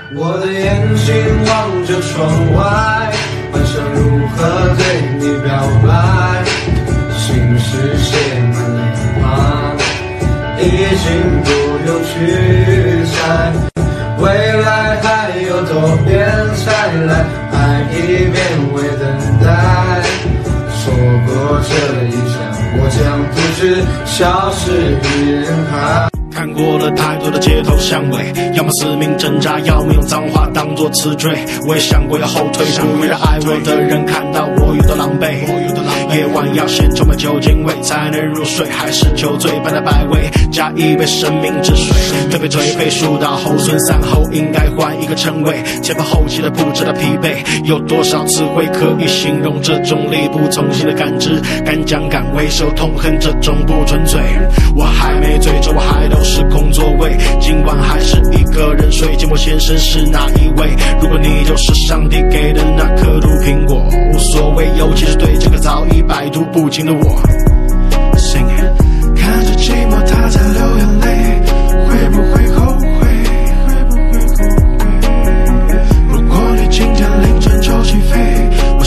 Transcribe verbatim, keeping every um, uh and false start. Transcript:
我的眼睛望着窗外，幻想如何对你表白。心事写满脸庞，已经不用去猜，未来还有多远才来，爱一遍为等待。说过这一场，我将独自消失于人海。 看过了太多的街头巷尾，要么死命挣扎，要么用脏话当作词缀。我也想过要后退，不愿让爱我的人看到我有多狼狈。夜晚要先充满酒精味才能入睡，还是酒醉般的百味，加一杯生命之水。推杯推杯数到后孙散后，应该换一个称谓。前赴后继的不知道疲惫，有多少词汇可以形容这种力不从心的感知？敢讲敢为受痛恨这种不纯粹。我还没醉着，我还都是空座位，今晚还是一个人睡。寂寞先生是哪一位？如果你就是上帝给的那颗毒苹果，无所谓，尤其是对这个早已百毒不侵的我。